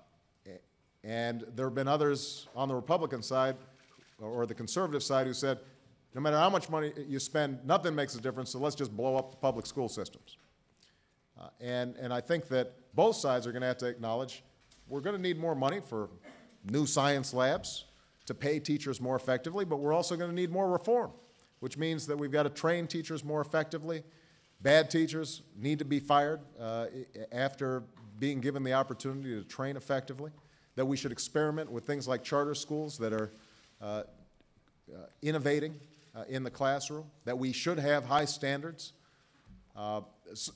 and there have been others on the Republican side or the conservative side who said, no matter how much money you spend, nothing makes a difference, so let's just blow up the public school systems. Uh, and, and I think that both sides are going to have to acknowledge we're going to need more money for new science labs to pay teachers more effectively, but we're also going to need more reform, which means that we've got to train teachers more effectively. Bad teachers need to be fired uh, after being given the opportunity to train effectively, that we should experiment with things like charter schools that are uh, uh, innovating uh, in the classroom, that we should have high standards. Uh, so,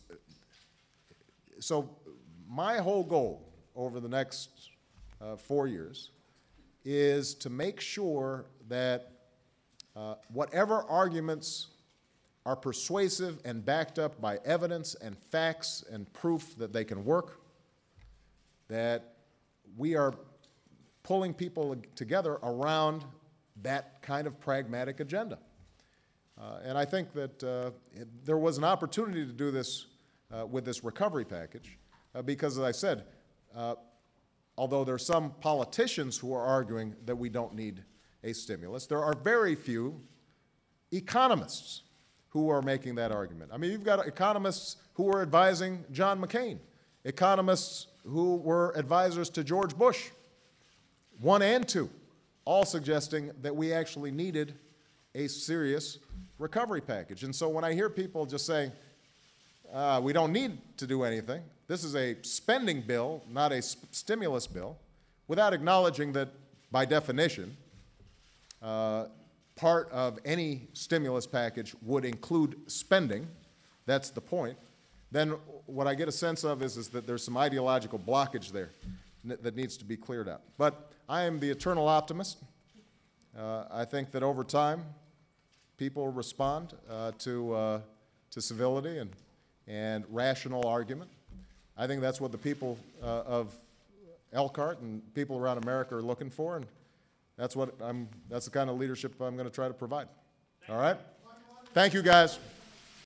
so my whole goal over the next uh, four years is to make sure that uh, whatever arguments are persuasive and backed up by evidence and facts and proof that they can work, that we are pulling people together around that kind of pragmatic agenda. Uh, and I think that uh, it, there was an opportunity to do this uh, with this recovery package uh, because, as I said, uh, although there are some politicians who are arguing that we don't need a stimulus, there are very few economists who are making that argument. I mean, you've got economists who were advising John McCain, economists who were advisors to George Bush, one and two, all suggesting that we actually needed a serious recovery package. And so when I hear people just saying, uh, we don't need to do anything, this is a spending bill, not a sp- stimulus bill, without acknowledging that, by definition, uh, part of any stimulus package would include spending, that's the point, then what I get a sense of is, is that there's some ideological blockage there that needs to be cleared out. But I am the eternal optimist. Uh, I think that over time, people respond uh, to, uh, to civility and, and rational argument. I think that's what the people uh, of Elkhart and people around America are looking for, and that's what I'm, that's the kind of leadership I'm going to try to provide. All right? Thank you, guys.